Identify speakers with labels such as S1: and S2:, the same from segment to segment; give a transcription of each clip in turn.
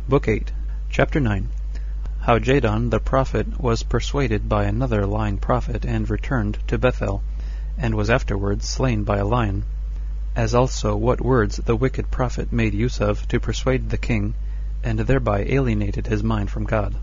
S1: Book 8, Chapter 9. How Jadon the prophet was persuaded by another lying prophet, and returned to Bethel, and was afterwards slain by a lion; as also what words the wicked prophet made use of to persuade the king, and thereby alienated his mind from God.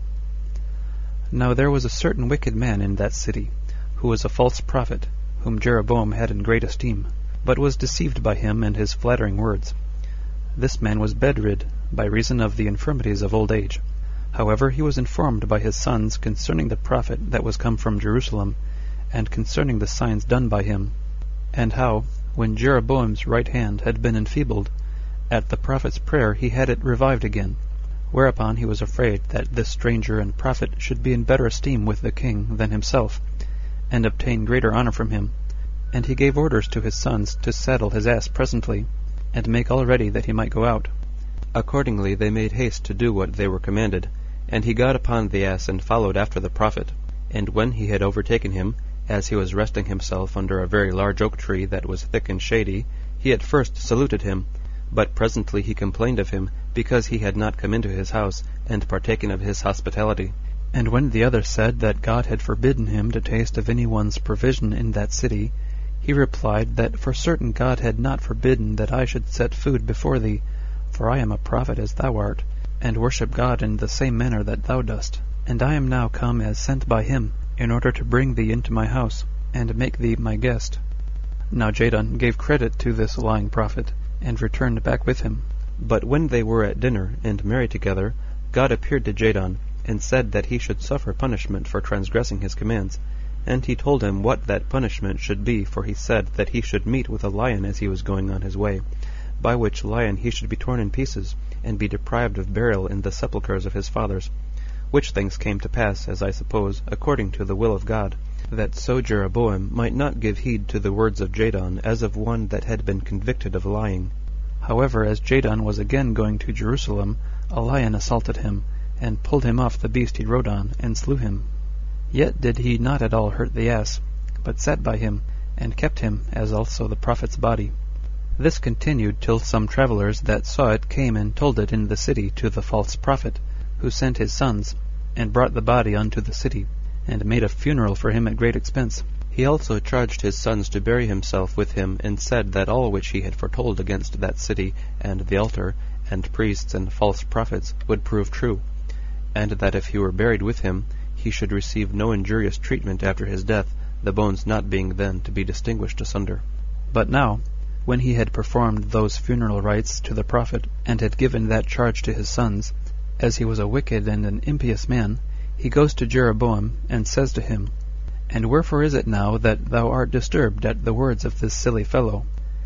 S1: Now there was a certain wicked man in that city, who was a false prophet, whom Jeroboam had in great esteem, but was deceived by him and his flattering words. This man was bedrid, by reason of the infirmities of old age. However, he was informed by his sons concerning the prophet that was come from Jerusalem, and concerning the signs done by him, and how, when Jeroboam's right hand had been enfeebled, at the prophet's prayer he had it revived again. Whereupon he was afraid that this stranger and prophet should be in better esteem with the king than himself, and obtain greater honor from him. And he gave orders to his sons to saddle his ass presently, and make all ready that he might go out. Accordingly they made haste to do what they were commanded, and he got upon the ass and followed after the prophet. And when he had overtaken him, as he was resting himself under a very large oak tree that was thick and shady, he at first saluted him, but presently he complained of him, because he had not come into his house, and partaken of his hospitality. And when the other said that God had forbidden him to taste of any one's provision in that city, he replied that for certain God had not forbidden that I should set food before thee, for I am a prophet as thou art, and worship God in the same manner that thou dost. And I am now come as sent by him, in order to bring thee into my house, and make thee my guest. Now Jadon gave credit to this lying prophet, and returned back with him. But when they were at dinner and merry together, God appeared to Jadon, and said that he should suffer punishment for transgressing his commands. And he told him what that punishment should be, for he said that he should meet with a lion as he was going on his way, by which lion he should be torn in pieces, and be deprived of burial in the sepulchres of his fathers. Which things came to pass, as I suppose, according to the will of God, that so Jeroboam might not give heed to the words of Jadon as of one that had been convicted of lying. However, as Jadon was again going to Jerusalem, a lion assaulted him, and pulled him off the beast he rode on, and slew him. Yet did he not at all hurt the ass, but sat by him, and kept him, as also the prophet's body. This continued till some travelers that saw it came and told it in the city to the false prophet, who sent his sons, and brought the body unto the city, and made a funeral for him at great expense. He also charged his sons to bury himself with him, and said that all which he had foretold against that city, and the altar, and priests and false prophets, would prove true, and that if he were buried with him, he should receive no injurious treatment after his death, the bones not being then to be distinguished asunder. But now, when he had performed those funeral rites to the prophet, and had given that charge to his sons, as he was a wicked and an impious man, he goes to Jeroboam, and says to him, And wherefore is it now that thou art disturbed at the words of this silly fellow?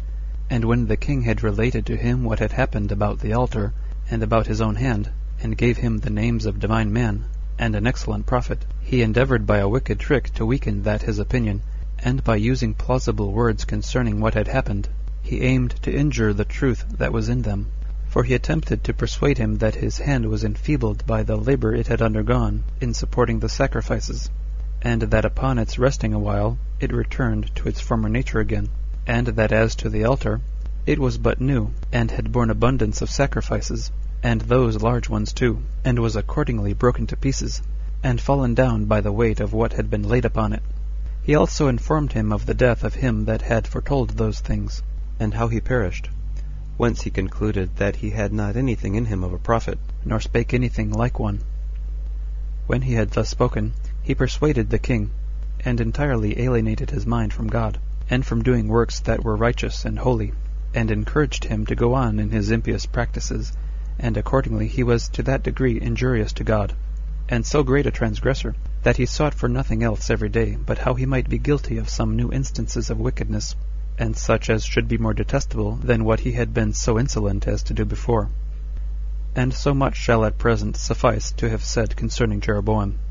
S1: And when the king had related to him what had happened about the altar, and about his own hand, and gave him the names of divine man, and an excellent prophet, he endeavored by a wicked trick to weaken that his opinion, and by using plausible words concerning what had happened, he aimed to injure the truth that was in them. For he attempted to persuade him that his hand was enfeebled by the labor it had undergone in supporting the sacrifices, and that upon its resting a while it returned to its former nature again, and that as to the altar, it was but new, and had borne abundance of sacrifices, and those large ones too, and was accordingly broken to pieces, and fallen down by the weight of what had been laid upon it. He also informed him of the death of him that had foretold those things, and how he perished, whence he concluded that he had not anything in him of a prophet, nor spake anything like one. When he had thus spoken, he persuaded the king, and entirely alienated his mind from God, and from doing works that were righteous and holy, and encouraged him to go on in his impious practices, and accordingly he was to that degree injurious to God, and so great a transgressor, that he sought for nothing else every day but how he might be guilty of some new instances of wickedness, and such as should be more detestable than what he had been so insolent as to do before. And so much shall at present suffice to have said concerning Jeroboam.